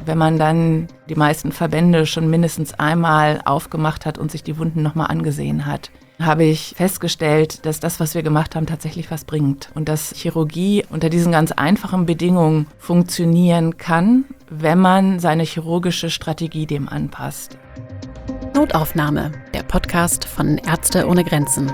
wenn man dann die meisten Verbände schon mindestens einmal aufgemacht hat und sich die Wunden nochmal angesehen hat, habe ich festgestellt, dass das, was wir gemacht haben, tatsächlich was bringt. Und dass Chirurgie unter diesen ganz einfachen Bedingungen funktionieren kann, wenn man seine chirurgische Strategie dem anpasst. Notaufnahme, der Podcast von Ärzte ohne Grenzen.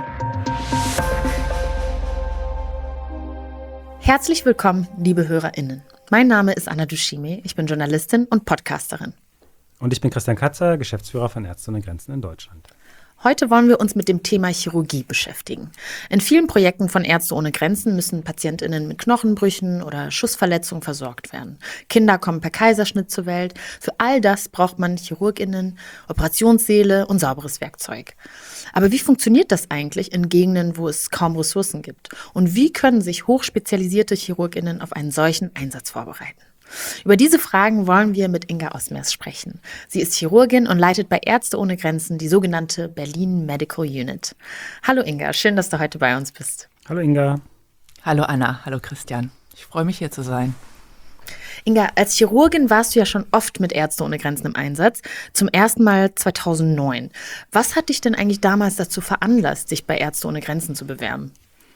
Herzlich willkommen, liebe HörerInnen. Mein Name ist Anna Dushime, ich bin Journalistin und Podcasterin. Und ich bin Christian Katzer, Geschäftsführer von Ärzte ohne Grenzen in Deutschland. Heute wollen wir uns mit dem Thema Chirurgie beschäftigen. In vielen Projekten von Ärzte ohne Grenzen müssen PatientInnen mit Knochenbrüchen oder Schussverletzungen versorgt werden. Kinder kommen per Kaiserschnitt zur Welt. Für all das braucht man ChirurgInnen, Operationssäle und sauberes Werkzeug. Aber wie funktioniert das eigentlich in Gegenden, wo es kaum Ressourcen gibt? Und wie können sich hochspezialisierte ChirurgInnen auf einen solchen Einsatz vorbereiten? Über diese Fragen wollen wir mit Inga Osmers sprechen. Sie ist Chirurgin und leitet bei Ärzte ohne Grenzen die sogenannte Berlin Medical Unit. Hallo Inga, schön, dass du heute bei uns bist. Hallo Inga. Hallo Anna, hallo Christian. Ich freue mich, hier zu sein. Inga, als Chirurgin warst du ja schon oft mit Ärzte ohne Grenzen im Einsatz, zum ersten Mal 2009. Was hat dich denn eigentlich damals dazu veranlasst, sich bei Ärzte ohne Grenzen zu bewerben?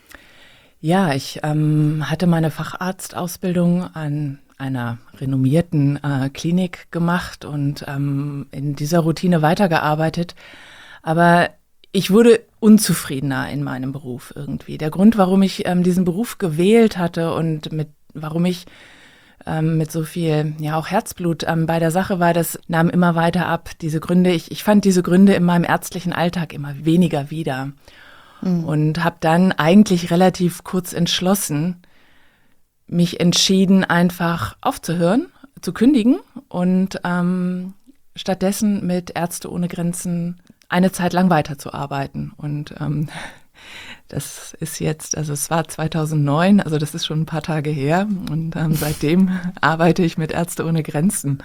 Ja, ich hatte meine Facharztausbildung an einer renommierten Klinik gemacht und in dieser Routine weitergearbeitet. Aber ich wurde unzufriedener in meinem Beruf irgendwie. Der Grund, warum ich diesen Beruf gewählt hatte und warum ich mit so viel, ja auch Herzblut bei der Sache war, das nahm immer weiter ab. Diese Gründe, ich fand diese Gründe in meinem ärztlichen Alltag immer weniger wieder. Und habe dann eigentlich relativ kurz entschlossen, mich entschieden, einfach aufzuhören, zu kündigen und stattdessen mit Ärzte ohne Grenzen eine Zeit lang weiterzuarbeiten. Und das ist jetzt, also es war 2009, also das ist schon ein paar Tage her und seitdem arbeite ich mit Ärzte ohne Grenzen.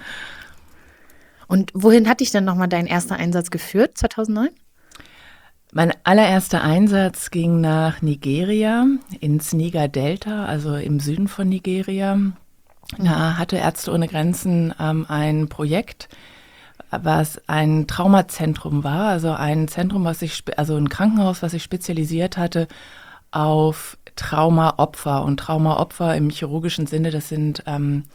Und wohin hat dich denn nochmal dein erster Einsatz geführt, 2009? Mein allererster Einsatz ging nach Nigeria, ins Niger-Delta, also im Süden von Nigeria. Da hatte Ärzte ohne Grenzen ein Projekt, was ein Traumazentrum war, also ein Zentrum, also ein Krankenhaus, was sich spezialisiert hatte auf Traumaopfer. Und Traumaopfer im chirurgischen Sinne, das sind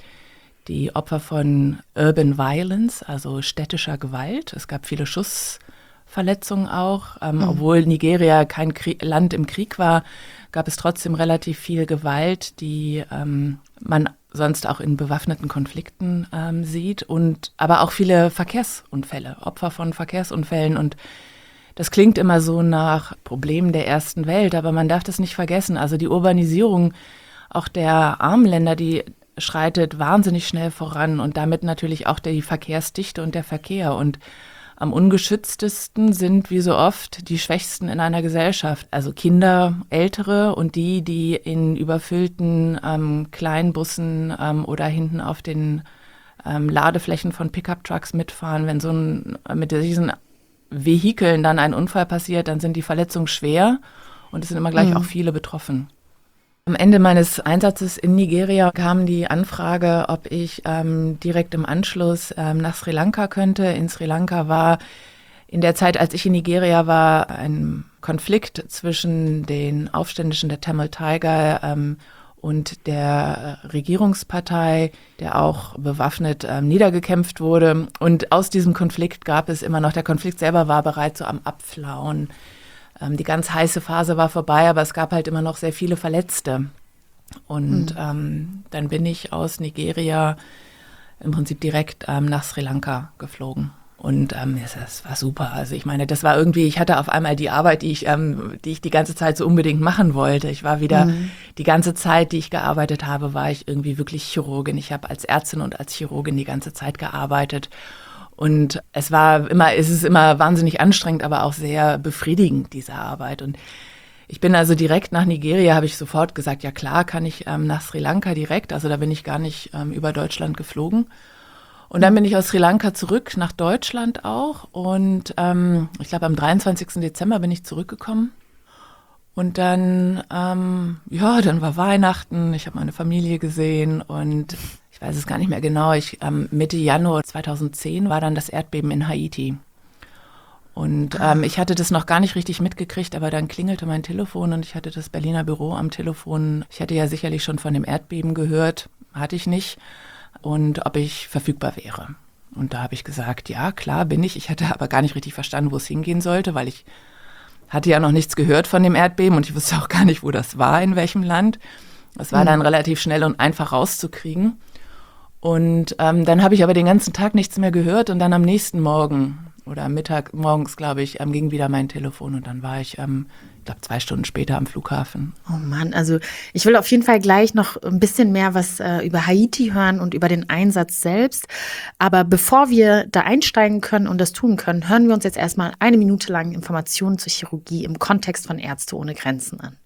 die Opfer von Urban Violence, also städtischer Gewalt. Es gab viele Schussverletzungen auch. Obwohl Nigeria kein Land im Krieg war, gab es trotzdem relativ viel Gewalt, die man sonst auch in bewaffneten Konflikten sieht. Aber auch viele Verkehrsunfälle, Opfer von Verkehrsunfällen. Und das klingt immer so nach Problemen der ersten Welt, aber man darf das nicht vergessen. Also die Urbanisierung auch der armen Länder, die schreitet wahnsinnig schnell voran und damit natürlich auch die Verkehrsdichte und der Verkehr. Und am ungeschütztesten sind, wie so oft, die Schwächsten in einer Gesellschaft. Also Kinder, Ältere und die in überfüllten Kleinbussen oder hinten auf den Ladeflächen von Pickup-Trucks mitfahren. Wenn mit diesen Vehikeln dann ein Unfall passiert, dann sind die Verletzungen schwer und es sind immer gleich auch viele betroffen. Am Ende meines Einsatzes in Nigeria kam die Anfrage, ob ich direkt im Anschluss nach Sri Lanka könnte. In Sri Lanka war in der Zeit, als ich in Nigeria war, ein Konflikt zwischen den Aufständischen der Tamil Tiger und der Regierungspartei, der auch bewaffnet niedergekämpft wurde. Und aus diesem Konflikt gab es immer noch, der Konflikt selber war bereits so am Abflauen. Die ganz heiße Phase war vorbei, aber es gab halt immer noch sehr viele Verletzte. Und dann bin ich aus Nigeria im Prinzip direkt nach Sri Lanka geflogen. Und das war super. Also ich meine, das war irgendwie, ich hatte auf einmal die Arbeit, die ich die ganze Zeit so unbedingt machen wollte. Ich war wieder, die ganze Zeit, die ich gearbeitet habe, war ich irgendwie wirklich Chirurgin. Ich habe als Ärztin und als Chirurgin die ganze Zeit gearbeitet. Und es ist immer wahnsinnig anstrengend, aber auch sehr befriedigend, diese Arbeit. Und ich bin also direkt nach Nigeria, habe ich sofort gesagt, ja klar, kann ich nach Sri Lanka direkt. Also da bin ich gar nicht über Deutschland geflogen. Und dann bin ich aus Sri Lanka zurück nach Deutschland auch. Und ich glaube, am 23. Dezember bin ich zurückgekommen. Und dann, dann war Weihnachten, ich habe meine Familie gesehen und ich weiß es gar nicht mehr genau, Mitte Januar 2010 war dann das Erdbeben in Haiti. Und ich hatte das noch gar nicht richtig mitgekriegt, aber dann klingelte mein Telefon und ich hatte das Berliner Büro am Telefon. Ich hatte ja sicherlich schon von dem Erdbeben gehört, hatte ich nicht, und ob ich verfügbar wäre. Und da habe ich gesagt, ja, klar bin ich. Ich hatte aber gar nicht richtig verstanden, wo es hingehen sollte, weil ich hatte ja noch nichts gehört von dem Erdbeben und ich wusste auch gar nicht, wo das war, in welchem Land. Das war dann relativ schnell und einfach rauszukriegen. Und dann habe ich aber den ganzen Tag nichts mehr gehört und dann am nächsten Morgen oder morgens, glaube ich, ging wieder mein Telefon und dann war ich, ich glaube 2 Stunden später am Flughafen. Oh Mann, also ich will auf jeden Fall gleich noch ein bisschen mehr was über Haiti hören und über den Einsatz selbst. Aber bevor wir da einsteigen können und das tun können, hören wir uns jetzt erstmal 1 Minute lang Informationen zur Chirurgie im Kontext von Ärzte ohne Grenzen an.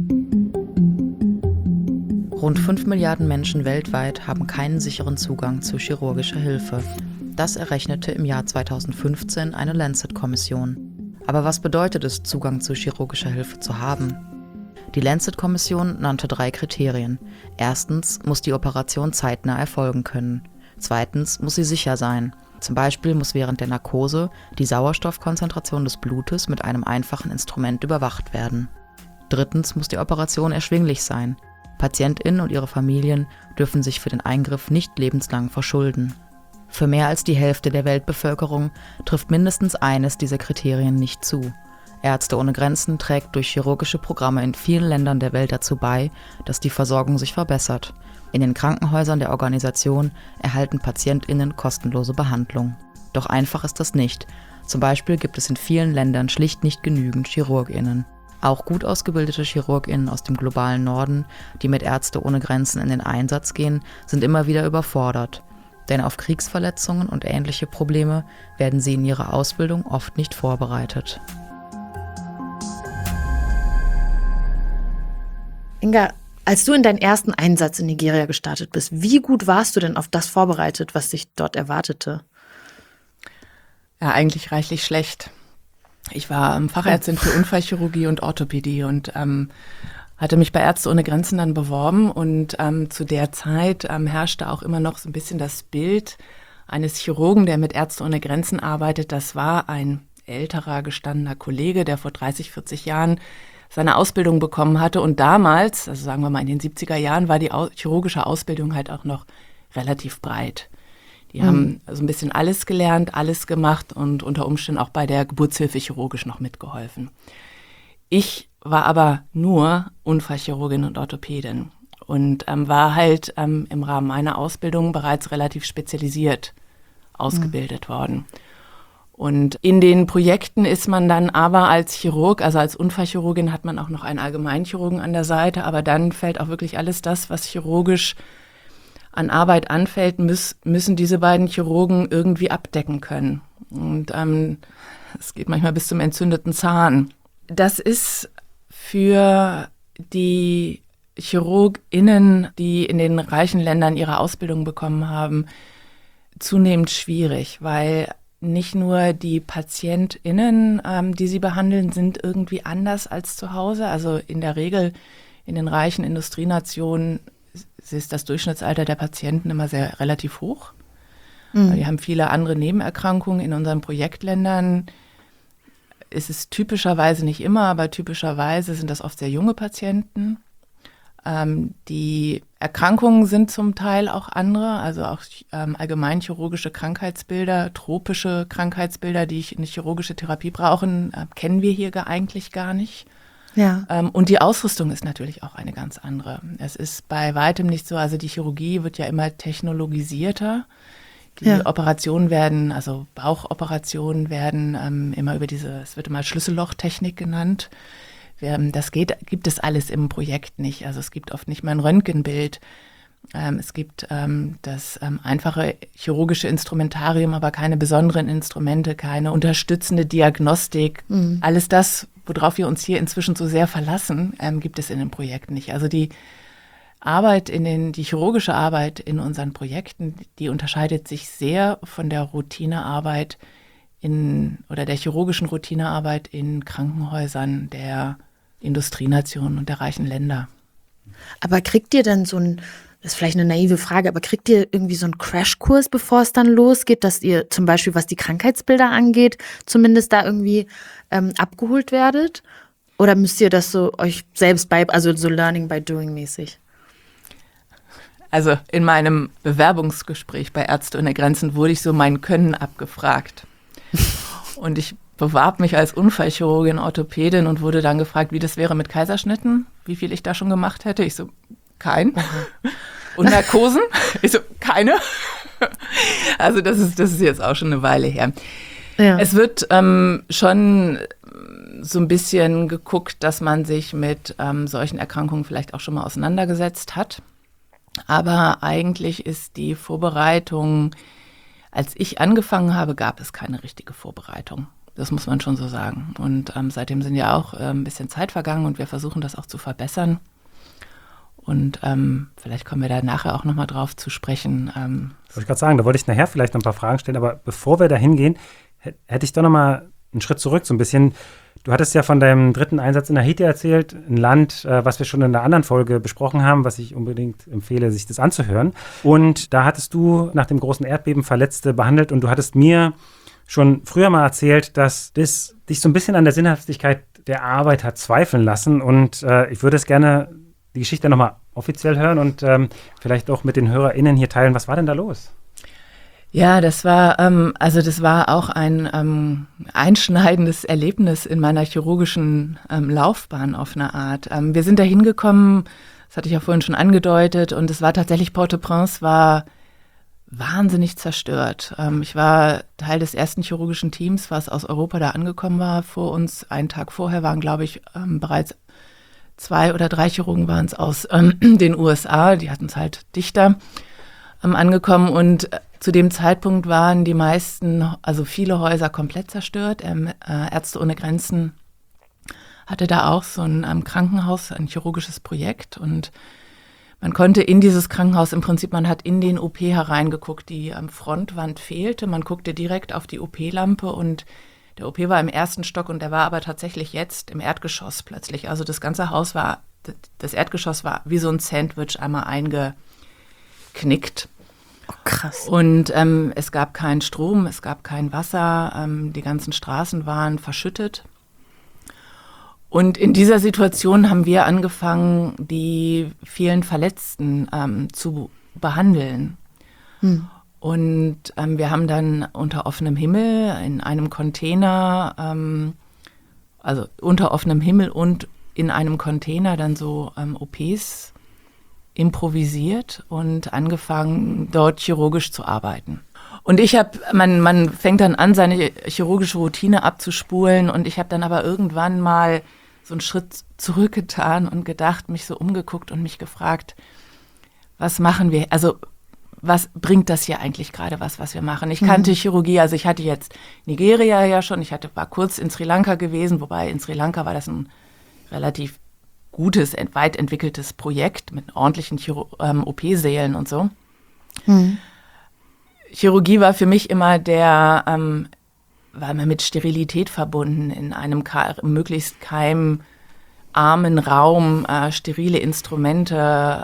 Rund 5 Milliarden Menschen weltweit haben keinen sicheren Zugang zu chirurgischer Hilfe. Das errechnete im Jahr 2015 eine Lancet-Kommission. Aber was bedeutet es, Zugang zu chirurgischer Hilfe zu haben? Die Lancet-Kommission nannte 3 Kriterien. Erstens muss die Operation zeitnah erfolgen können. Zweitens muss sie sicher sein. Zum Beispiel muss während der Narkose die Sauerstoffkonzentration des Blutes mit einem einfachen Instrument überwacht werden. Drittens muss die Operation erschwinglich sein. PatientInnen und ihre Familien dürfen sich für den Eingriff nicht lebenslang verschulden. Für mehr als die Hälfte der Weltbevölkerung trifft mindestens eines dieser Kriterien nicht zu. Ärzte ohne Grenzen trägt durch chirurgische Programme in vielen Ländern der Welt dazu bei, dass die Versorgung sich verbessert. In den Krankenhäusern der Organisation erhalten PatientInnen kostenlose Behandlung. Doch einfach ist das nicht. Zum Beispiel gibt es in vielen Ländern schlicht nicht genügend ChirurgInnen. Auch gut ausgebildete ChirurgInnen aus dem globalen Norden, die mit Ärzte ohne Grenzen in den Einsatz gehen, sind immer wieder überfordert. Denn auf Kriegsverletzungen und ähnliche Probleme werden sie in ihrer Ausbildung oft nicht vorbereitet. Inga, als du in deinen ersten Einsatz in Nigeria gestartet bist, wie gut warst du denn auf das vorbereitet, was dich dort erwartete? Ja, eigentlich reichlich schlecht. Ich war Fachärztin für Unfallchirurgie und Orthopädie und hatte mich bei Ärzte ohne Grenzen dann beworben und zu der Zeit herrschte auch immer noch so ein bisschen das Bild eines Chirurgen, der mit Ärzte ohne Grenzen arbeitet. Das war ein älterer, gestandener Kollege, der vor 30, 40 Jahren seine Ausbildung bekommen hatte und damals, also sagen wir mal in den 70er Jahren, war die chirurgische Ausbildung halt auch noch relativ breit. Die haben also ein bisschen alles gelernt, alles gemacht und unter Umständen auch bei der Geburtshilfe chirurgisch noch mitgeholfen. Ich war aber nur Unfallchirurgin und Orthopädin und war halt im Rahmen meiner Ausbildung bereits relativ spezialisiert ausgebildet worden. Und in den Projekten ist man dann aber als Chirurg, also als Unfallchirurgin hat man auch noch einen Allgemeinchirurgen an der Seite, aber dann fällt auch wirklich alles das, was chirurgisch an Arbeit anfällt, müssen diese beiden Chirurgen irgendwie abdecken können. Und es geht manchmal bis zum entzündeten Zahn. Das ist für die ChirurgInnen, die in den reichen Ländern ihre Ausbildung bekommen haben, zunehmend schwierig, weil nicht nur die PatientInnen, die sie behandeln, sind irgendwie anders als zu Hause. Also in der Regel in den reichen Industrienationen ist das Durchschnittsalter der Patienten immer sehr relativ hoch. Wir haben viele andere Nebenerkrankungen in unseren Projektländern. Es ist typischerweise nicht immer, aber typischerweise sind das oft sehr junge Patienten. Die Erkrankungen sind zum Teil auch andere, also auch allgemein chirurgische Krankheitsbilder, tropische Krankheitsbilder, die eine chirurgische Therapie brauchen, kennen wir hier eigentlich gar nicht. Ja. Und die Ausrüstung ist natürlich auch eine ganz andere. Es ist bei weitem nicht so, also die Chirurgie wird ja immer technologisierter. Die Operationen werden, also Bauchoperationen werden immer über es wird immer Schlüssellochtechnik genannt. Das gibt es alles im Projekt nicht. Also es gibt oft nicht mal ein Röntgenbild. Es gibt das einfache chirurgische Instrumentarium, aber keine besonderen Instrumente, keine unterstützende Diagnostik. Alles das, worauf wir uns hier inzwischen so sehr verlassen, gibt es in dem Projekt nicht. Also die chirurgische Arbeit in unseren Projekten, die unterscheidet sich sehr von der Routinearbeit oder der chirurgischen Routinearbeit in Krankenhäusern der Industrienationen und der reichen Länder. Aber kriegt ihr denn so ein Das ist vielleicht eine naive Frage, aber kriegt ihr irgendwie so einen Crashkurs, bevor es dann losgeht, dass ihr zum Beispiel, was die Krankheitsbilder angeht, zumindest da irgendwie abgeholt werdet? Oder müsst ihr das so euch selbst also so Learning by Doing mäßig? Also in meinem Bewerbungsgespräch bei Ärzte ohne Grenzen wurde ich so mein Können abgefragt. Und ich bewarb mich als Unfallchirurgin, Orthopädin und wurde dann gefragt, wie das wäre mit Kaiserschnitten, wie viel ich da schon gemacht hätte. Ich so, kein. Und Narkosen? Ich so, keine. Also das ist jetzt auch schon eine Weile her. Ja. Es wird schon so ein bisschen geguckt, dass man sich mit solchen Erkrankungen vielleicht auch schon mal auseinandergesetzt hat. Aber eigentlich ist die Vorbereitung, als ich angefangen habe, gab es keine richtige Vorbereitung. Das muss man schon so sagen. Und seitdem sind ja auch ein bisschen Zeit vergangen und wir versuchen das auch zu verbessern. Und vielleicht kommen wir da nachher auch nochmal drauf zu sprechen. Wollte ich gerade sagen, da wollte ich nachher vielleicht noch ein paar Fragen stellen. Aber bevor wir da hingehen, hätte ich doch nochmal einen Schritt zurück so ein bisschen. Du hattest ja von deinem 3. Einsatz in Haiti erzählt, ein Land, was wir schon in einer anderen Folge besprochen haben, was ich unbedingt empfehle, sich das anzuhören. Und da hattest du nach dem großen Erdbeben Verletzte behandelt und du hattest mir schon früher mal erzählt, dass das dich so ein bisschen an der Sinnhaftigkeit der Arbeit hat zweifeln lassen. Und ich würde es gerne die Geschichte nochmal offiziell hören und vielleicht auch mit den HörerInnen hier teilen. Was war denn da los? Ja, das war auch ein einschneidendes Erlebnis in meiner chirurgischen Laufbahn auf eine Art. Wir sind da hingekommen, das hatte ich ja vorhin schon angedeutet, und es war tatsächlich, Port-au-Prince war wahnsinnig zerstört. Ich war Teil des ersten chirurgischen Teams, was aus Europa da angekommen war vor uns. Einen Tag vorher waren, glaube ich, bereits 2 oder 3 Chirurgen waren es aus den USA, die hatten es halt dichter angekommen und zu dem Zeitpunkt waren die meisten, also viele Häuser komplett zerstört. Ärzte ohne Grenzen hatte da auch so ein Krankenhaus, ein chirurgisches Projekt und man konnte in dieses Krankenhaus im Prinzip, man hat in den OP hereingeguckt, die Frontwand fehlte, man guckte direkt auf die OP-Lampe und der OP war im 1. Stock und der war aber tatsächlich jetzt im Erdgeschoss plötzlich. Also das ganze Haus das Erdgeschoss war wie so ein Sandwich einmal eingeknickt. Oh, krass. Und es gab keinen Strom, es gab kein Wasser, die ganzen Straßen waren verschüttet. Und in dieser Situation haben wir angefangen, die vielen Verletzten zu behandeln. Und wir haben dann unter offenem Himmel in einem Container, also unter offenem Himmel und in einem Container dann so OPs improvisiert und angefangen, dort chirurgisch zu arbeiten. Und man fängt dann an, seine chirurgische Routine abzuspulen und ich habe dann aber irgendwann mal so einen Schritt zurückgetan und gedacht, mich so umgeguckt und mich gefragt, was machen wir, also was bringt das hier eigentlich gerade, was wir machen? Ich kannte Chirurgie, also ich hatte jetzt Nigeria ja schon, war kurz in Sri Lanka gewesen, wobei in Sri Lanka war das ein relativ gutes, weit entwickeltes Projekt mit ordentlichen OP-Sälen und so. Chirurgie war für mich immer war immer mit Sterilität verbunden, in einem möglichst keimarmen Raum, sterile Instrumente,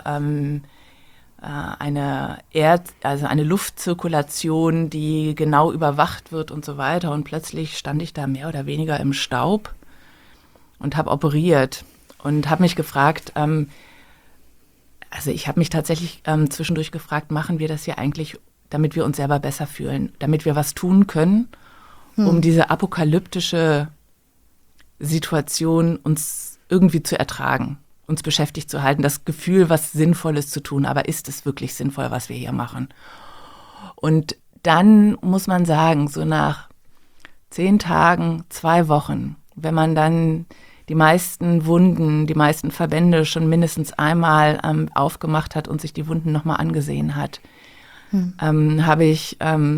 eine Luftzirkulation, die genau überwacht wird und so weiter. Und plötzlich stand ich da mehr oder weniger im Staub und habe operiert. Und habe mich gefragt, ich habe mich tatsächlich zwischendurch gefragt, machen wir das hier eigentlich, damit wir uns selber besser fühlen, damit wir was tun können, um diese apokalyptische Situation uns irgendwie zu ertragen, uns beschäftigt zu halten, das Gefühl, was Sinnvolles zu tun, aber ist es wirklich sinnvoll, was wir hier machen? Und dann muss man sagen, so nach 10 Tagen, 2 Wochen, wenn man dann die meisten Wunden, die meisten Verbände schon mindestens einmal aufgemacht hat und sich die Wunden nochmal angesehen hat, habe ich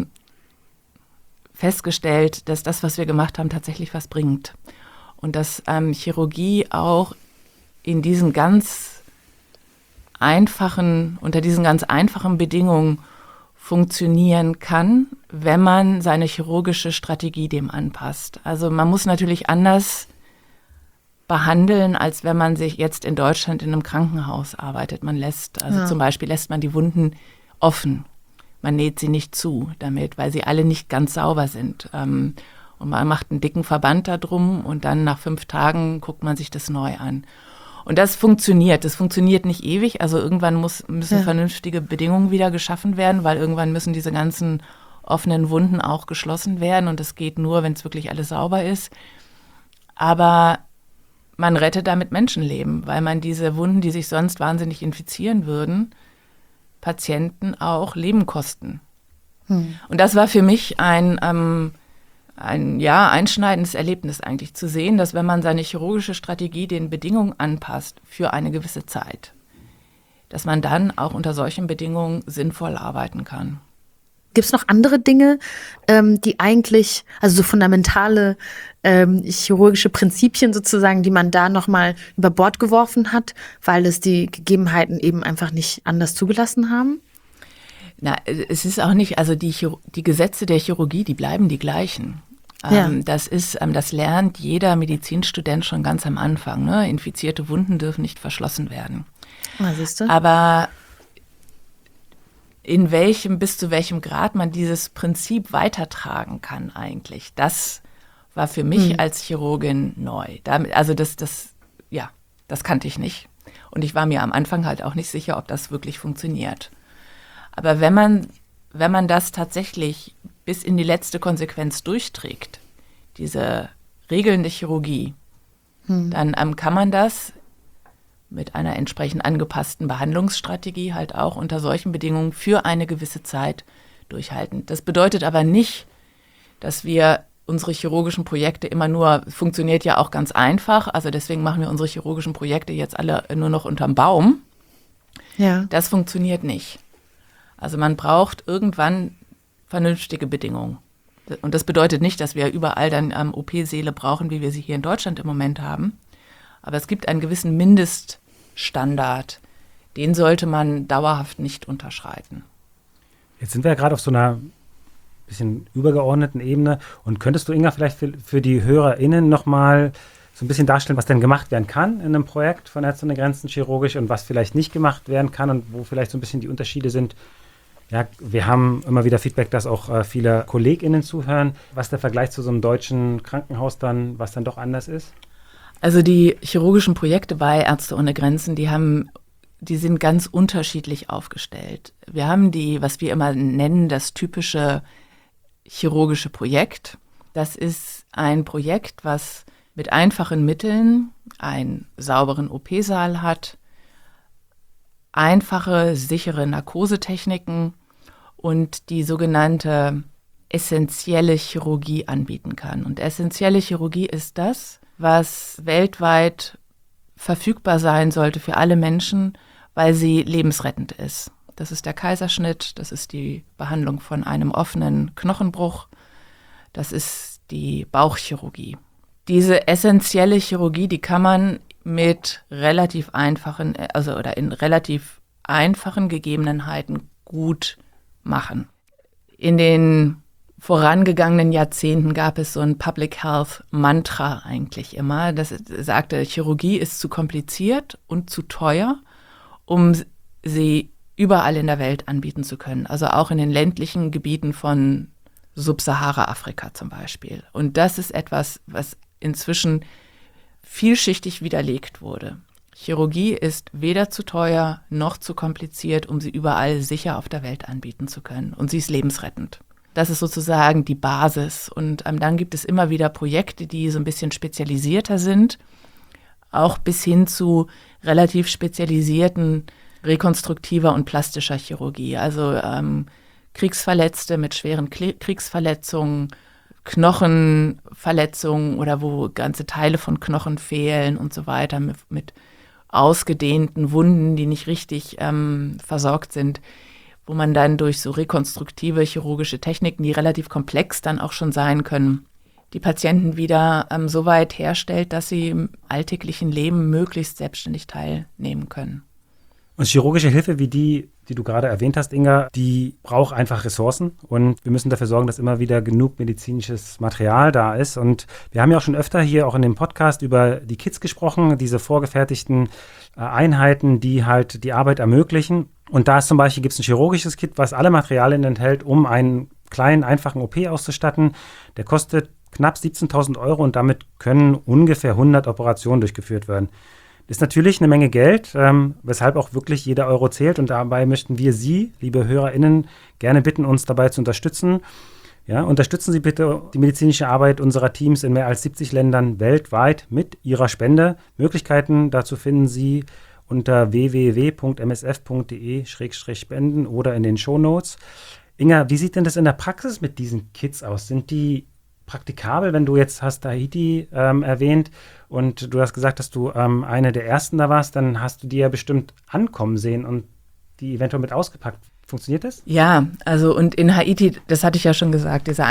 festgestellt, dass das, was wir gemacht haben, tatsächlich was bringt. Und dass Chirurgie auch unter diesen ganz einfachen Bedingungen funktionieren kann, wenn man seine chirurgische Strategie dem anpasst. Also man muss natürlich anders behandeln, als wenn man sich jetzt in Deutschland in einem Krankenhaus arbeitet. Zum Beispiel lässt man die Wunden offen. Man näht sie nicht zu damit, weil sie alle nicht ganz sauber sind. Und man macht einen dicken Verband da drum und dann nach 5 Tagen guckt man sich das neu an. Und das funktioniert. Das funktioniert nicht ewig. Also irgendwann müssen vernünftige Bedingungen wieder geschaffen werden, weil irgendwann müssen diese ganzen offenen Wunden auch geschlossen werden. Und das geht nur, wenn es wirklich alles sauber ist. Aber man rettet damit Menschenleben, weil man diese Wunden, die sich sonst wahnsinnig infizieren würden, Patienten auch Leben kosten. Und das war für mich ein einschneidendes Erlebnis eigentlich, zu sehen, dass wenn man seine chirurgische Strategie den Bedingungen anpasst für eine gewisse Zeit, dass man dann auch unter solchen Bedingungen sinnvoll arbeiten kann. Gibt es noch andere Dinge, die eigentlich, also so fundamentale chirurgische Prinzipien sozusagen, die man da nochmal über Bord geworfen hat, weil es die Gegebenheiten eben einfach nicht anders zugelassen haben? Na, es ist auch nicht, also die Gesetze der Chirurgie, die bleiben die gleichen. Das lernt jeder Medizinstudent schon ganz am Anfang. Ne? Infizierte Wunden dürfen nicht verschlossen werden. Siehst du? Aber bis zu welchem Grad man dieses Prinzip weitertragen kann eigentlich, das war für mich als Chirurgin neu. Das kannte ich nicht. Und ich war mir am Anfang halt auch nicht sicher, ob das wirklich funktioniert. Aber wenn man das tatsächlich bis in die letzte Konsequenz durchträgt, diese Regeln der Chirurgie, dann kann man das mit einer entsprechend angepassten Behandlungsstrategie halt auch unter solchen Bedingungen für eine gewisse Zeit durchhalten. Das bedeutet aber nicht, dass wir unsere chirurgischen Projekte immer nur, funktioniert ja auch ganz einfach, also deswegen machen wir unsere chirurgischen Projekte jetzt alle nur noch unterm Baum. Ja. Das funktioniert nicht. Also man braucht irgendwann vernünftige Bedingungen. Und das bedeutet nicht, dass wir überall dann OP-Säle brauchen, wie wir sie hier in Deutschland im Moment haben. Aber es gibt einen gewissen Mindeststandard, den sollte man dauerhaft nicht unterschreiten. Jetzt sind wir ja gerade auf so einer bisschen übergeordneten Ebene. Und könntest du, Inga, vielleicht für die HörerInnen nochmal so ein bisschen darstellen, was denn gemacht werden kann in einem Projekt von Ärzte ohne Grenzen chirurgisch und was vielleicht nicht gemacht werden kann und wo vielleicht so ein bisschen die Unterschiede sind? Ja, wir haben immer wieder Feedback, dass auch viele KollegInnen zuhören. Was der Vergleich zu so einem deutschen Krankenhaus was dann doch anders ist? Also die chirurgischen Projekte bei Ärzte ohne Grenzen, die sind ganz unterschiedlich aufgestellt. Wir haben was wir immer nennen, das typische chirurgische Projekt. Das ist ein Projekt, was mit einfachen Mitteln einen sauberen OP-Saal hat, einfache, sichere Narkosetechniken und die sogenannte essentielle Chirurgie anbieten kann. Und essentielle Chirurgie ist das, was weltweit verfügbar sein sollte für alle Menschen, weil sie lebensrettend ist. Das ist der Kaiserschnitt, das ist die Behandlung von einem offenen Knochenbruch, das ist die Bauchchirurgie. Diese essentielle Chirurgie, die kann man mit relativ einfachen, oder in relativ einfachen Gegebenheiten gut machen. In den vorangegangenen Jahrzehnten gab es so ein Public Health Mantra eigentlich immer. Das sagte, Chirurgie ist zu kompliziert und zu teuer, um sie überall in der Welt anbieten zu können. Also auch in den ländlichen Gebieten von Subsahara-Afrika zum Beispiel. Und das ist etwas, was inzwischen vielschichtig widerlegt wurde. Chirurgie ist weder zu teuer noch zu kompliziert, um sie überall sicher auf der Welt anbieten zu können. Und sie ist lebensrettend. Das ist sozusagen die Basis. Und dann gibt es immer wieder Projekte, die so ein bisschen spezialisierter sind, auch bis hin zu relativ spezialisierten rekonstruktiver und plastischer Chirurgie. Also Kriegsverletzte mit schweren Kriegsverletzungen, Knochenverletzungen oder wo ganze Teile von Knochen fehlen und so weiter, mit ausgedehnten Wunden, die nicht richtig versorgt sind, wo man dann durch so rekonstruktive chirurgische Techniken, die relativ komplex dann auch schon sein können, die Patienten wieder so weit herstellt, dass sie im alltäglichen Leben möglichst selbstständig teilnehmen können. Und chirurgische Hilfe wie die du gerade erwähnt hast, Inga, die braucht einfach Ressourcen und wir müssen dafür sorgen, dass immer wieder genug medizinisches Material da ist. Und wir haben ja auch schon öfter hier auch in dem Podcast über die Kits gesprochen, diese vorgefertigten Einheiten, die halt die Arbeit ermöglichen. Und da ist zum Beispiel, gibt es ein chirurgisches Kit, was alle Materialien enthält, um einen kleinen, einfachen OP auszustatten. Der kostet knapp 17.000 € und damit können ungefähr 100 Operationen durchgeführt werden. Das ist natürlich eine Menge Geld, weshalb auch wirklich jeder Euro zählt. Und dabei möchten wir Sie, liebe HörerInnen, gerne bitten, uns dabei zu unterstützen. Ja, unterstützen Sie bitte die medizinische Arbeit unserer Teams in mehr als 70 Ländern weltweit mit Ihrer Spende. Möglichkeiten dazu finden Sie unter www.msf.de/spenden oder in den Shownotes. Inga, wie sieht denn das in der Praxis mit diesen Kits aus? Sind die praktikabel, wenn du jetzt hast Haiti erwähnt und du hast gesagt, dass du eine der ersten da warst, dann hast du die ja bestimmt ankommen sehen und die eventuell mit ausgepackt. Funktioniert das? Ja, also und in Haiti, das hatte ich ja schon gesagt, diese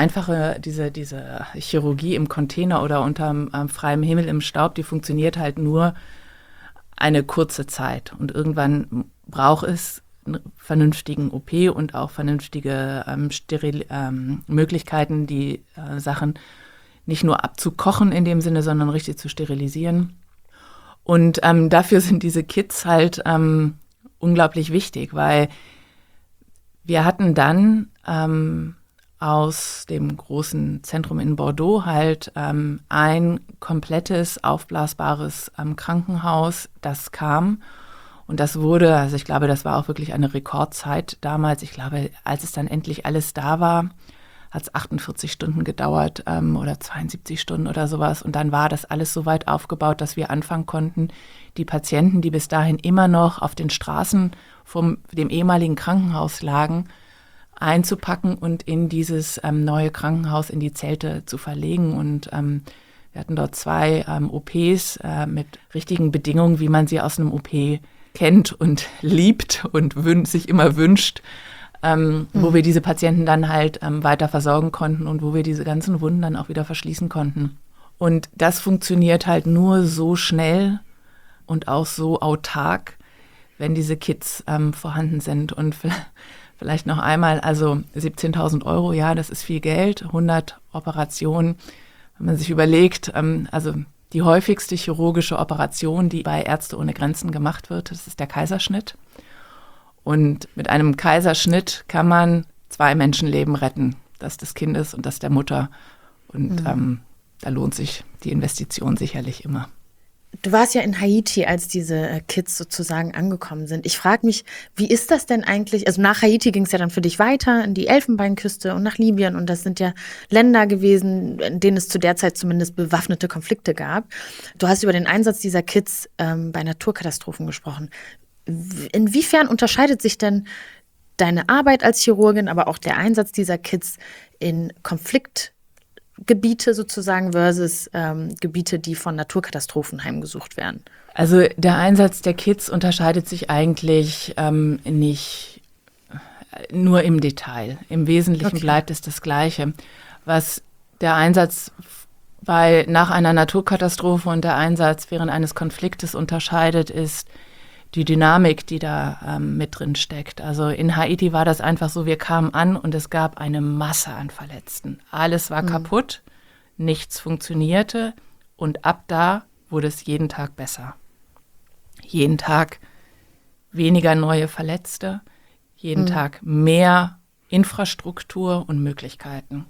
Chirurgie im Container oder unter freiem Himmel im Staub, die funktioniert halt nur eine kurze Zeit und irgendwann braucht es einen vernünftigen OP und auch vernünftige Möglichkeiten, die Sachen nicht nur abzukochen in dem Sinne, sondern richtig zu sterilisieren. Und dafür sind diese Kits halt unglaublich wichtig, weil wir hatten dann aus dem großen Zentrum in Bordeaux halt ein komplettes aufblasbares Krankenhaus, das kam. Und das wurde, also ich glaube, das war auch wirklich eine Rekordzeit damals. Ich glaube, als es dann endlich alles da war, hat es 48 Stunden gedauert oder 72 Stunden oder sowas. Und dann war das alles so weit aufgebaut, dass wir anfangen konnten, die Patienten, die bis dahin immer noch auf den Straßen vom dem ehemaligen Krankenhaus lagen, einzupacken und in dieses neue Krankenhaus, in die Zelte zu verlegen. Und wir hatten dort 2 OPs mit richtigen Bedingungen, wie man sie aus einem OP kennt und liebt und sich immer wünscht, wo wir diese Patienten dann halt weiter versorgen konnten und wo wir diese ganzen Wunden dann auch wieder verschließen konnten. Und das funktioniert halt nur so schnell und auch so autark, wenn diese Kits vorhanden sind. Und vielleicht noch einmal, also 17.000 €, ja, das ist viel Geld, 100 Operationen. Wenn man sich überlegt, also die häufigste chirurgische Operation, die bei Ärzte ohne Grenzen gemacht wird, das ist der Kaiserschnitt. Und mit einem Kaiserschnitt kann man 2 Menschenleben retten, das des Kindes und das der Mutter. Und da lohnt sich die Investition sicherlich immer. Du warst ja in Haiti, als diese Kids sozusagen angekommen sind. Ich frage mich, wie ist das denn eigentlich? Also nach Haiti ging es ja dann für dich weiter in die Elfenbeinküste und nach Libyen. Und das sind ja Länder gewesen, in denen es zu der Zeit zumindest bewaffnete Konflikte gab. Du hast über den Einsatz dieser Kids bei Naturkatastrophen gesprochen. Inwiefern unterscheidet sich denn deine Arbeit als Chirurgin, aber auch der Einsatz dieser Kids in Konfliktgebiete sozusagen versus Gebiete, die von Naturkatastrophen heimgesucht werden? Also der Einsatz der Kits unterscheidet sich eigentlich nicht nur im Detail. Im Wesentlichen bleibt es das Gleiche. Was der Einsatz nach einer Naturkatastrophe und der Einsatz während eines Konfliktes unterscheidet, ist die Dynamik, die da mit drin steckt. Also in Haiti war das einfach so, wir kamen an und es gab eine Masse an Verletzten. Alles war kaputt, nichts funktionierte und ab da wurde es jeden Tag besser. Jeden Tag weniger neue Verletzte, jeden Tag mehr Infrastruktur und Möglichkeiten.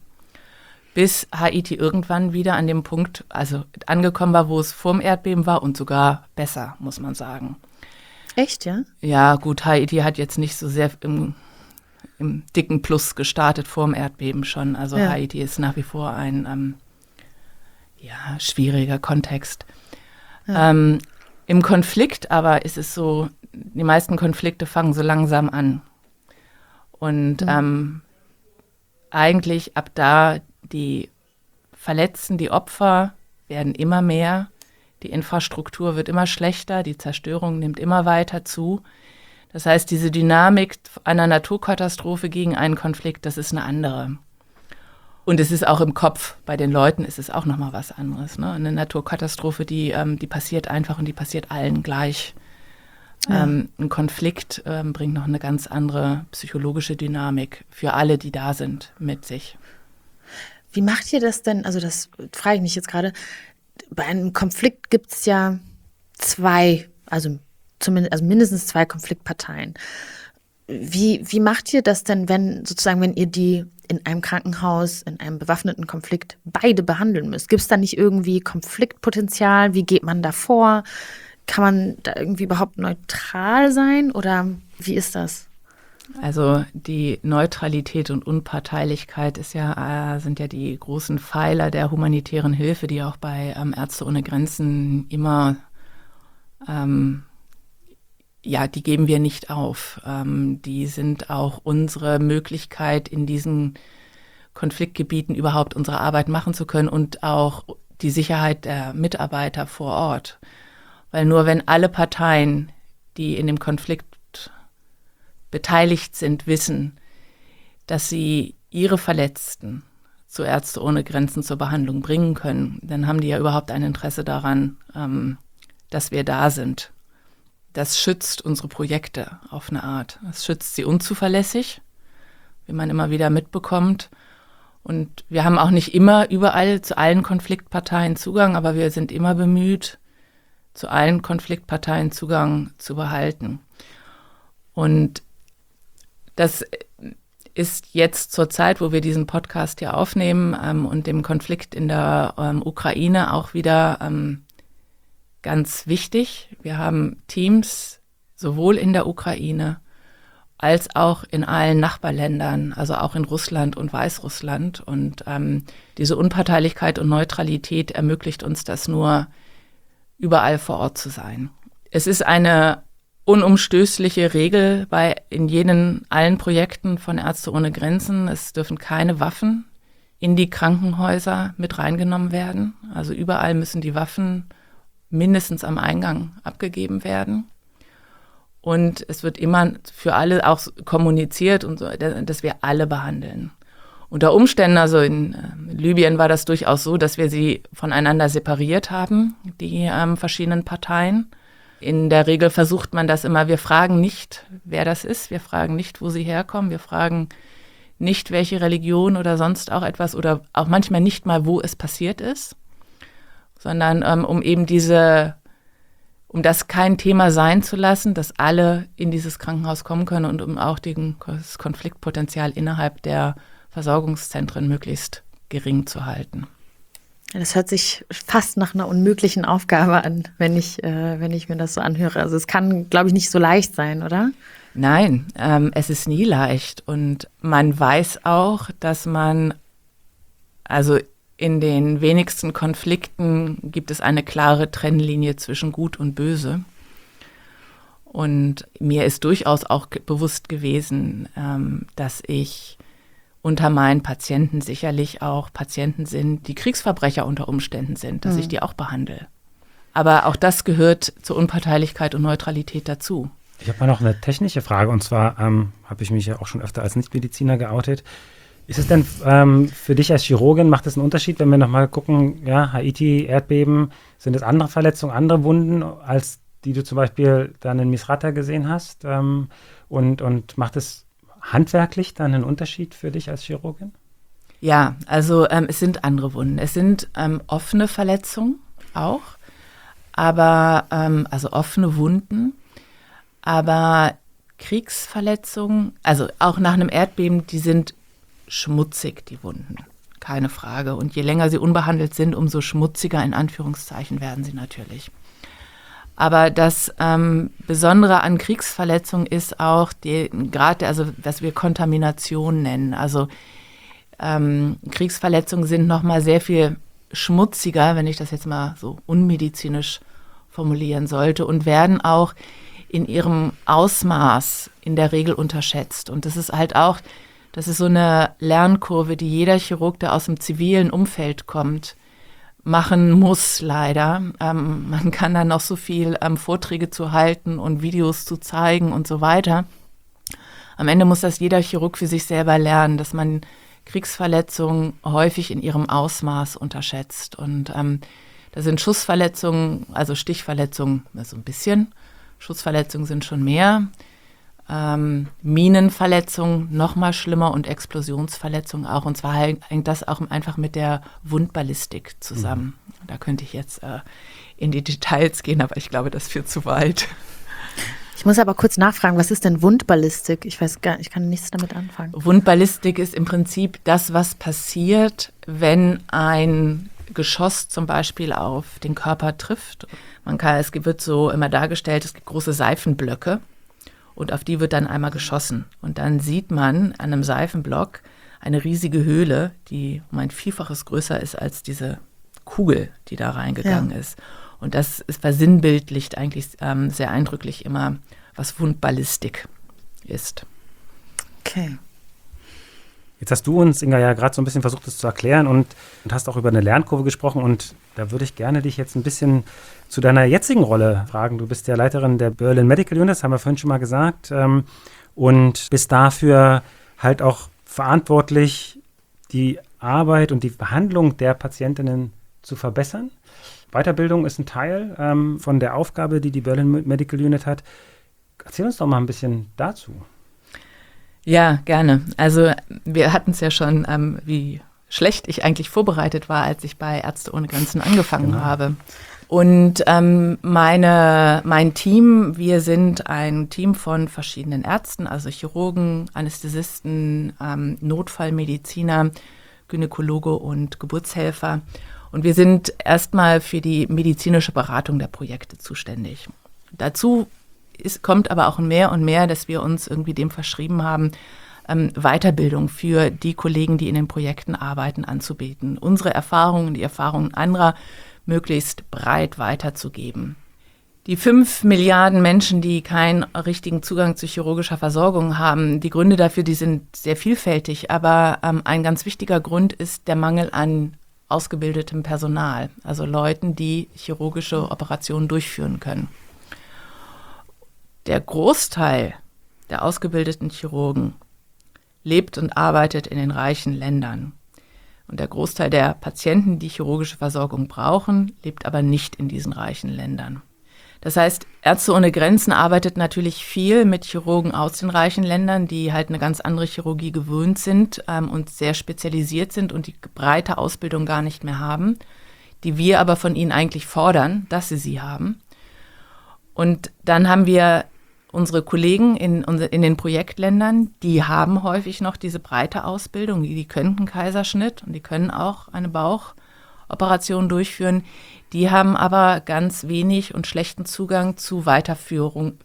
Bis Haiti irgendwann wieder an dem Punkt, also angekommen war, wo es vorm Erdbeben war und sogar besser, muss man sagen. Echt, ja? Ja, gut, Haiti hat jetzt nicht so sehr im dicken Plus gestartet, vor dem Erdbeben schon. Also ja. Haiti ist nach wie vor ein schwieriger Kontext. Ja. Im Konflikt aber ist es so, die meisten Konflikte fangen so langsam an. Und eigentlich ab da die Verletzten, die Opfer werden immer mehr. Die Infrastruktur wird immer schlechter, die Zerstörung nimmt immer weiter zu. Das heißt, diese Dynamik einer Naturkatastrophe gegen einen Konflikt, das ist eine andere. Und es ist auch im Kopf, bei den Leuten ist es auch nochmal was anderes. Ne? Eine Naturkatastrophe, die passiert einfach und die passiert allen gleich. Ja. Ein Konflikt bringt noch eine ganz andere psychologische Dynamik für alle, die da sind, mit sich. Wie macht ihr das denn? Also das frage ich mich jetzt gerade. Bei einem Konflikt gibt es ja mindestens zwei Konfliktparteien. Wie macht ihr das denn, wenn ihr die in einem Krankenhaus, in einem bewaffneten Konflikt beide behandeln müsst? Gibt es da nicht irgendwie Konfliktpotenzial? Wie geht man da vor? Kann man da irgendwie überhaupt neutral sein oder wie ist das? Also die Neutralität und Unparteilichkeit sind ja die großen Pfeiler der humanitären Hilfe, die auch bei Ärzte ohne Grenzen immer, die geben wir nicht auf. Die sind auch unsere Möglichkeit, in diesen Konfliktgebieten überhaupt unsere Arbeit machen zu können und auch die Sicherheit der Mitarbeiter vor Ort. Weil nur wenn alle Parteien, die in dem Konflikt beteiligt sind, wissen, dass sie ihre Verletzten zu Ärzte ohne Grenzen zur Behandlung bringen können, dann haben die ja überhaupt ein Interesse daran, dass wir da sind. Das schützt unsere Projekte auf eine Art. Das schützt sie unzuverlässig, wie man immer wieder mitbekommt. Und wir haben auch nicht immer überall zu allen Konfliktparteien Zugang, aber wir sind immer bemüht, zu allen Konfliktparteien Zugang zu behalten. Und das ist jetzt zur Zeit, wo wir diesen Podcast hier aufnehmen und dem Konflikt in der Ukraine auch wieder ganz wichtig. Wir haben Teams sowohl in der Ukraine als auch in allen Nachbarländern, also auch in Russland und Weißrussland. Und diese Unparteilichkeit und Neutralität ermöglicht uns das nur, überall vor Ort zu sein. Es ist eine unumstößliche Regel in allen Projekten von Ärzte ohne Grenzen. Es dürfen keine Waffen in die Krankenhäuser mit reingenommen werden. Also überall müssen die Waffen mindestens am Eingang abgegeben werden. Und es wird immer für alle auch kommuniziert, und so, dass wir alle behandeln. Unter Umständen, also in Libyen war das durchaus so, dass wir sie voneinander separiert haben, die verschiedenen Parteien. In der Regel versucht man das immer, wir fragen nicht, wer das ist, wir fragen nicht, wo sie herkommen, wir fragen nicht, welche Religion oder sonst auch etwas oder auch manchmal nicht mal, wo es passiert ist, sondern um das kein Thema sein zu lassen, dass alle in dieses Krankenhaus kommen können und um auch das Konfliktpotenzial innerhalb der Versorgungszentren möglichst gering zu halten. Das hört sich fast nach einer unmöglichen Aufgabe an, wenn ich mir das so anhöre. Also es kann, glaube ich, nicht so leicht sein, oder? Nein, es ist nie leicht. Und man weiß auch, dass also in den wenigsten Konflikten gibt es eine klare Trennlinie zwischen Gut und Böse. Und mir ist durchaus auch bewusst gewesen, dass ich unter meinen Patienten sicherlich auch Patienten sind, die Kriegsverbrecher unter Umständen sind, dass ich die auch behandle. Aber auch das gehört zur Unparteilichkeit und Neutralität dazu. Ich habe mal noch eine technische Frage, und zwar habe ich mich ja auch schon öfter als Nichtmediziner geoutet. Ist es denn für dich als Chirurgin, macht es einen Unterschied, wenn wir nochmal gucken, ja, Haiti, Erdbeben, sind es andere Verletzungen, andere Wunden, als die du zum Beispiel dann in Misrata gesehen hast? Und macht es handwerklich dann einen Unterschied für dich als Chirurgin? Ja, also es sind andere Wunden. Es sind offene Verletzungen auch, aber also offene Wunden, aber Kriegsverletzungen, also auch nach einem Erdbeben, die sind schmutzig, die Wunden, keine Frage. Und je länger sie unbehandelt sind, umso schmutziger in Anführungszeichen werden sie natürlich. Aber das Besondere an Kriegsverletzungen ist auch also was wir Kontamination nennen. Also Kriegsverletzungen sind nochmal sehr viel schmutziger, wenn ich das jetzt mal so unmedizinisch formulieren sollte, und werden auch in ihrem Ausmaß in der Regel unterschätzt. Und das ist so eine Lernkurve, die jeder Chirurg, der aus dem zivilen Umfeld kommt, machen muss, leider. Man kann da noch so viel Vorträge zu halten und Videos zu zeigen und so weiter. Am Ende muss das jeder Chirurg für sich selber lernen, dass man Kriegsverletzungen häufig in ihrem Ausmaß unterschätzt. Und da sind Schussverletzungen, also Stichverletzungen, so ein bisschen Schussverletzungen sind schon mehr. Minenverletzungen noch mal schlimmer und Explosionsverletzungen auch. Und zwar hängt das auch einfach mit der Wundballistik zusammen. Da könnte ich jetzt in die Details gehen, aber ich glaube, das führt zu weit. Ich muss aber kurz nachfragen, was ist denn Wundballistik? Ich kann nichts damit anfangen. Wundballistik ist im Prinzip das, was passiert, wenn ein Geschoss zum Beispiel auf den Körper trifft. Es wird so immer dargestellt, es gibt große Seifenblöcke. Und auf die wird dann einmal geschossen. Und dann sieht man an einem Seifenblock eine riesige Höhle, die um ein Vielfaches größer ist als diese Kugel, die da reingegangen ist. Und das versinnbildlicht eigentlich sehr eindrücklich immer, was Wundballistik ist. Okay. Jetzt hast du uns, Inga, ja gerade so ein bisschen versucht, das zu erklären und hast auch über eine Lernkurve gesprochen. Und da würde ich gerne dich jetzt ein bisschen zu deiner jetzigen Rolle fragen. Du bist ja Leiterin der Berlin Medical Unit, das haben wir vorhin schon mal gesagt, und bist dafür halt auch verantwortlich, die Arbeit und die Behandlung der Patientinnen zu verbessern. Weiterbildung ist ein Teil von der Aufgabe, die Berlin Medical Unit hat. Erzähl uns doch mal ein bisschen dazu. Ja, gerne. Also wir hatten es ja schon, wie schlecht ich eigentlich vorbereitet war, als ich bei Ärzte ohne Grenzen angefangen habe. Und mein Team, wir sind ein Team von verschiedenen Ärzten, also Chirurgen, Anästhesisten, Notfallmediziner, Gynäkologe und Geburtshelfer. Und wir sind erstmal für die medizinische Beratung der Projekte zuständig. Dazu kommt aber auch mehr und mehr, dass wir uns irgendwie dem verschrieben haben, Weiterbildung für die Kollegen, die in den Projekten arbeiten, anzubieten. Unsere Erfahrungen, die Erfahrungen anderer möglichst breit weiterzugeben. Die 5 Milliarden Menschen, die keinen richtigen Zugang zu chirurgischer Versorgung haben, die Gründe dafür, die sind sehr vielfältig, aber ein ganz wichtiger Grund ist der Mangel an ausgebildetem Personal, also Leuten, die chirurgische Operationen durchführen können. Der Großteil der ausgebildeten Chirurgen lebt und arbeitet in den reichen Ländern. Und der Großteil der Patienten, die chirurgische Versorgung brauchen, lebt aber nicht in diesen reichen Ländern. Das heißt, Ärzte ohne Grenzen arbeitet natürlich viel mit Chirurgen aus den reichen Ländern, die halt eine ganz andere Chirurgie gewöhnt sind und sehr spezialisiert sind und die breite Ausbildung gar nicht mehr haben, die wir aber von ihnen eigentlich fordern, dass sie haben. Und dann haben wir unsere Kollegen in den Projektländern, die haben häufig noch diese breite Ausbildung, die können einen Kaiserschnitt und die können auch eine Bauchoperation durchführen. Die haben aber ganz wenig und schlechten Zugang zu Weiterbildung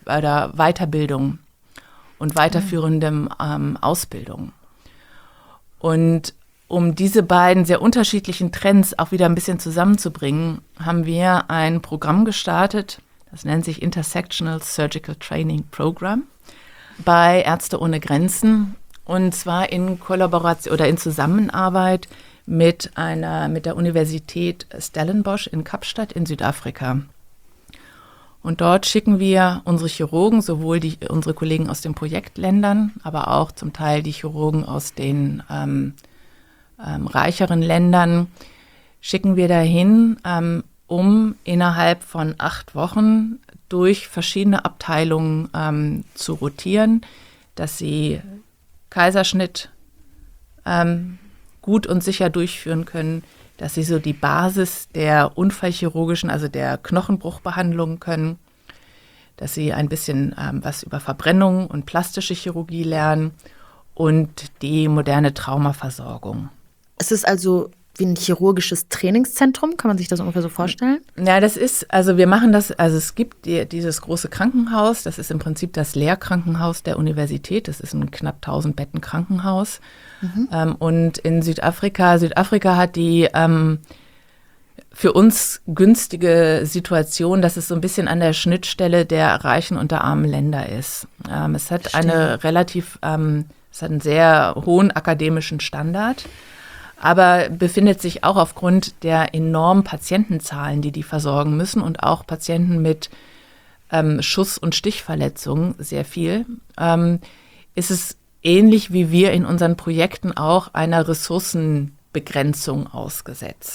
und weiterführendem Ausbildung. Und um diese beiden sehr unterschiedlichen Trends auch wieder ein bisschen zusammenzubringen, haben wir ein Programm gestartet. Das nennt sich Intersectional Surgical Training Program bei Ärzte ohne Grenzen, und zwar in Kollaboration oder in Zusammenarbeit mit der Universität Stellenbosch in Kapstadt in Südafrika. Und dort schicken wir unsere Chirurgen, sowohl unsere Kollegen aus den Projektländern, aber auch zum Teil die Chirurgen aus den reicheren Ländern, schicken wir dahin, um innerhalb von 8 Wochen durch verschiedene Abteilungen zu rotieren, dass sie Kaiserschnitt gut und sicher durchführen können, dass sie so die Basis der unfallchirurgischen, also der Knochenbruchbehandlung können, dass sie ein bisschen was über Verbrennung und plastische Chirurgie lernen und die moderne Traumaversorgung. Es ist also wie ein chirurgisches Trainingszentrum, kann man sich das ungefähr so vorstellen? Ja, wir machen das, also es gibt dieses große Krankenhaus, das ist im Prinzip das Lehrkrankenhaus der Universität, das ist ein knapp 1000 Betten Krankenhaus. Und in Südafrika hat die für uns günstige Situation, dass es so ein bisschen an der Schnittstelle der reichen und der armen Länder ist. Es hat es hat einen sehr hohen akademischen Standard, aber befindet sich auch aufgrund der enormen Patientenzahlen, die versorgen müssen und auch Patienten mit Schuss- und Stichverletzungen sehr viel, ist es ähnlich wie wir in unseren Projekten auch einer Ressourcenbegrenzung ausgesetzt.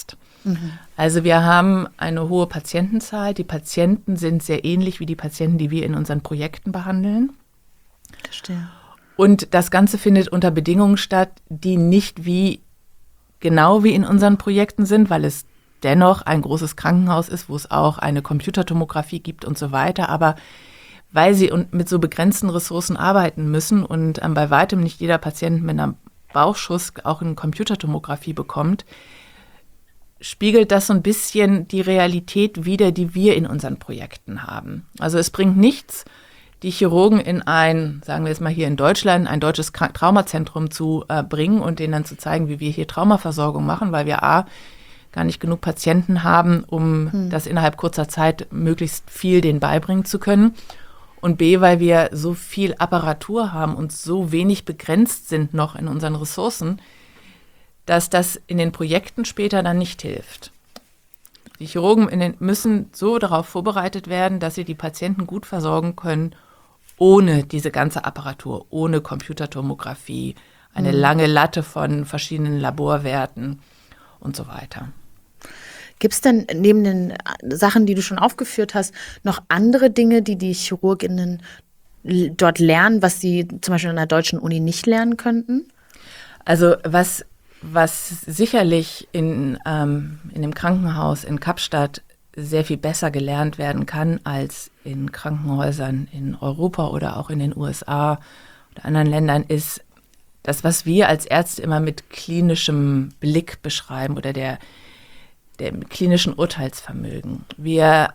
Also wir haben eine hohe Patientenzahl. Die Patienten sind sehr ähnlich wie die Patienten, die wir in unseren Projekten behandeln. Verstehe. Und das Ganze findet unter Bedingungen statt, die nicht genau wie in unseren Projekten sind, weil es dennoch ein großes Krankenhaus ist, wo es auch eine Computertomographie gibt und so weiter. Aber weil sie mit so begrenzten Ressourcen arbeiten müssen und bei weitem nicht jeder Patient mit einem Bauchschuss auch eine Computertomographie bekommt, spiegelt das so ein bisschen die Realität wider, die wir in unseren Projekten haben. Also es bringt nichts, die Chirurgen in sagen wir jetzt mal hier in Deutschland, ein deutsches Traumazentrum zu bringen und denen dann zu zeigen, wie wir hier Traumaversorgung machen, weil wir gar nicht genug Patienten haben, um das innerhalb kurzer Zeit möglichst viel denen beibringen zu können. Und B, weil wir so viel Apparatur haben und so wenig begrenzt sind noch in unseren Ressourcen, dass das in den Projekten später dann nicht hilft. Die Chirurgen müssen so darauf vorbereitet werden, dass sie die Patienten gut versorgen können, ohne diese ganze Apparatur, ohne Computertomographie, eine lange Latte von verschiedenen Laborwerten und so weiter. Gibt es denn neben den Sachen, die du schon aufgeführt hast, noch andere Dinge, die die ChirurgInnen dort lernen, was sie zum Beispiel an der deutschen Uni nicht lernen könnten? Also was sicherlich in dem Krankenhaus in Kapstadt sehr viel besser gelernt werden kann als in Krankenhäusern in Europa oder auch in den USA oder anderen Ländern, ist das, was wir als Ärzte immer mit klinischem Blick beschreiben oder dem klinischen Urteilsvermögen. Wir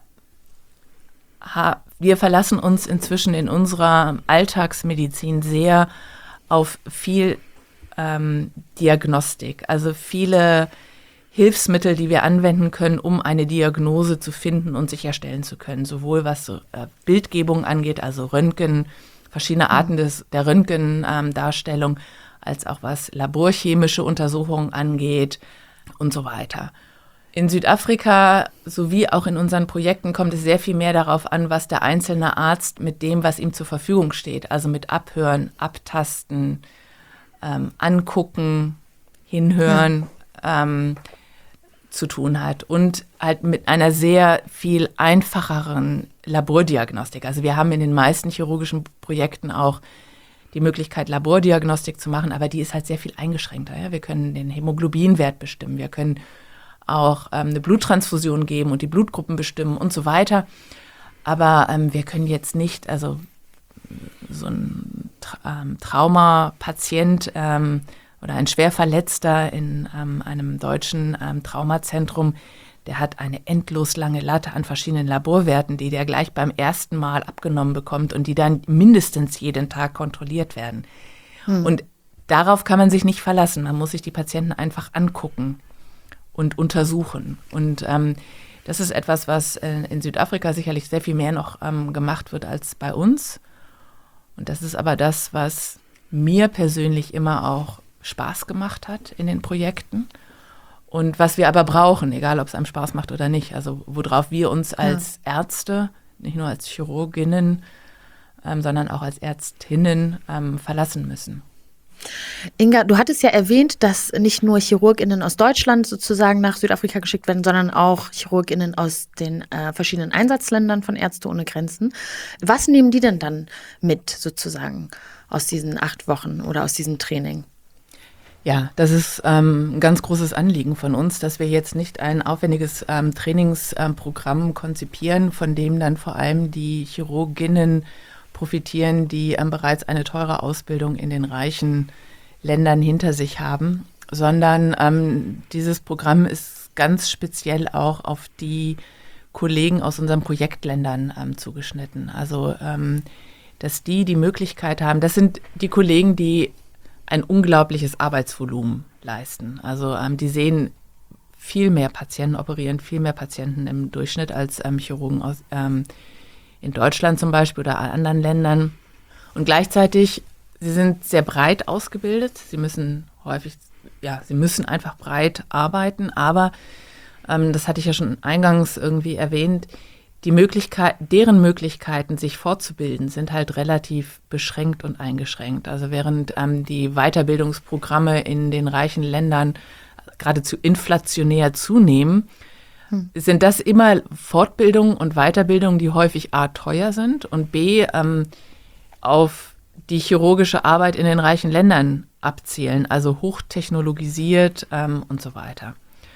verlassen uns inzwischen in unserer Alltagsmedizin sehr auf viel Diagnostik, also viele Hilfsmittel, die wir anwenden können, um eine Diagnose zu finden und sicherstellen zu können, sowohl was so, Bildgebung angeht, also Röntgen, verschiedene Arten der Röntgendarstellung, als auch was laborchemische Untersuchungen angeht und so weiter. In Südafrika sowie auch in unseren Projekten kommt es sehr viel mehr darauf an, was der einzelne Arzt mit dem, was ihm zur Verfügung steht, also mit Abhören, Abtasten, Angucken, Hinhören, zu tun hat und halt mit einer sehr viel einfacheren Labordiagnostik. Also wir haben in den meisten chirurgischen Projekten auch die Möglichkeit, Labordiagnostik zu machen, aber die ist halt sehr viel eingeschränkter. Ja? Wir können den Hämoglobinwert bestimmen, wir können auch eine Bluttransfusion geben und die Blutgruppen bestimmen und so weiter. Aber wir können jetzt nicht, also so ein Traumapatient oder ein Schwerverletzter in einem deutschen Traumazentrum, der hat eine endlos lange Latte an verschiedenen Laborwerten, die der gleich beim ersten Mal abgenommen bekommt und die dann mindestens jeden Tag kontrolliert werden. Und darauf kann man sich nicht verlassen. Man muss sich die Patienten einfach angucken und untersuchen. Und das ist etwas, was in Südafrika sicherlich sehr viel mehr noch gemacht wird als bei uns. Und das ist aber das, was mir persönlich immer auch Spaß gemacht hat in den Projekten und was wir aber brauchen, egal ob es einem Spaß macht oder nicht. Also worauf wir uns als Ärzte, nicht nur als Chirurginnen, sondern auch als Ärztinnen verlassen müssen. Inga, du hattest ja erwähnt, dass nicht nur ChirurgInnen aus Deutschland sozusagen nach Südafrika geschickt werden, sondern auch ChirurgInnen aus den verschiedenen Einsatzländern von Ärzte ohne Grenzen. Was nehmen die denn dann mit sozusagen aus diesen 8 Wochen oder aus diesem Training? Ja, das ist ein ganz großes Anliegen von uns, dass wir jetzt nicht ein aufwendiges Trainingsprogramm konzipieren, von dem dann vor allem die Chirurginnen profitieren, die bereits eine teure Ausbildung in den reichen Ländern hinter sich haben, sondern dieses Programm ist ganz speziell auch auf die Kollegen aus unseren Projektländern zugeschnitten. Also, dass die Möglichkeit haben, das sind die Kollegen, die ein unglaubliches Arbeitsvolumen leisten. Also die sehen viel mehr Patienten, operieren viel mehr Patienten im Durchschnitt als Chirurgen aus in Deutschland zum Beispiel oder anderen Ländern. Und gleichzeitig, sie sind sehr breit ausgebildet. Sie müssen einfach breit arbeiten. Aber, das hatte ich ja schon eingangs irgendwie erwähnt, deren Möglichkeiten, sich fortzubilden, sind halt relativ beschränkt und eingeschränkt. Also während die Weiterbildungsprogramme in den reichen Ländern geradezu inflationär zunehmen, sind das immer Fortbildungen und Weiterbildungen, die häufig A, teuer sind und B, auf die chirurgische Arbeit in den reichen Ländern abzielen, also hochtechnologisiert und so weiter.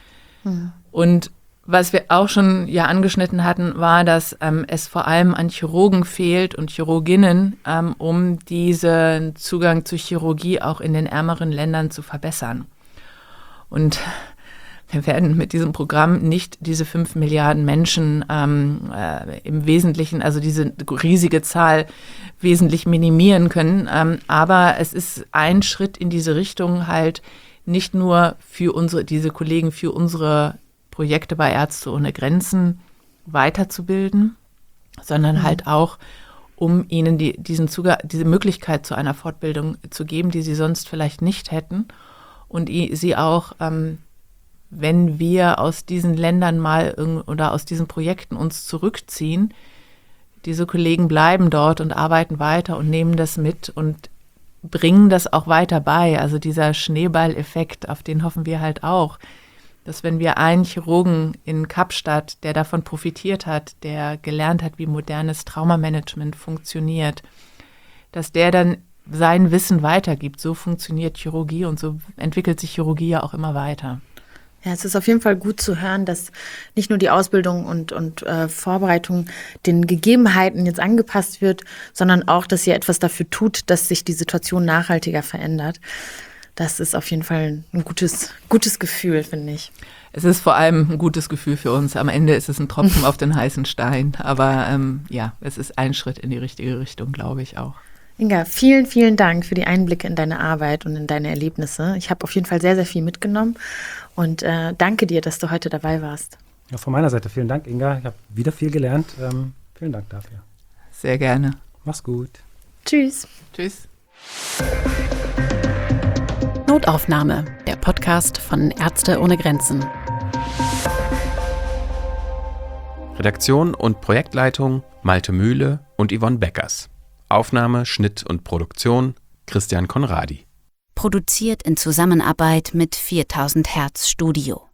Und was wir auch schon angeschnitten hatten, war, dass es vor allem an Chirurgen fehlt und Chirurginnen, um diesen Zugang zur Chirurgie auch in den ärmeren Ländern zu verbessern. Und wir werden mit diesem Programm nicht diese 5 Milliarden Menschen im Wesentlichen, also diese riesige Zahl, wesentlich minimieren können. Aber es ist ein Schritt in diese Richtung, halt nicht nur für diese Kollegen, für unsere Projekte bei Ärzte ohne Grenzen weiterzubilden, sondern halt auch, um ihnen diese Möglichkeit zu einer Fortbildung zu geben, die sie sonst vielleicht nicht hätten. Und sie auch, wenn wir aus diesen Ländern oder aus diesen Projekten uns zurückziehen, diese Kollegen bleiben dort und arbeiten weiter und nehmen das mit und bringen das auch weiter bei. Also dieser Schneeballeffekt, auf den hoffen wir halt auch, dass wenn wir einen Chirurgen in Kapstadt, der davon profitiert hat, der gelernt hat, wie modernes Traumamanagement funktioniert, dass der dann sein Wissen weitergibt. So funktioniert Chirurgie und so entwickelt sich Chirurgie ja auch immer weiter. Ja, es ist auf jeden Fall gut zu hören, dass nicht nur die Ausbildung und Vorbereitung den Gegebenheiten jetzt angepasst wird, sondern auch, dass ihr etwas dafür tut, dass sich die Situation nachhaltiger verändert. Das ist auf jeden Fall ein gutes Gefühl, finde ich. Es ist vor allem ein gutes Gefühl für uns. Am Ende ist es ein Tropfen auf den heißen Stein. Aber es ist ein Schritt in die richtige Richtung, glaube ich auch. Inga, vielen, vielen Dank für die Einblicke in deine Arbeit und in deine Erlebnisse. Ich habe auf jeden Fall sehr, sehr viel mitgenommen und danke dir, dass du heute dabei warst. Ja, von meiner Seite vielen Dank, Inga. Ich habe wieder viel gelernt. Vielen Dank dafür. Sehr gerne. Mach's gut. Tschüss. Tschüss. Notaufnahme, der Podcast von Ärzte ohne Grenzen. Redaktion und Projektleitung Malte Mühle und Yvonne Beckers. Aufnahme, Schnitt und Produktion Christian Conradi. Produziert in Zusammenarbeit mit 4000 Hertz Studio.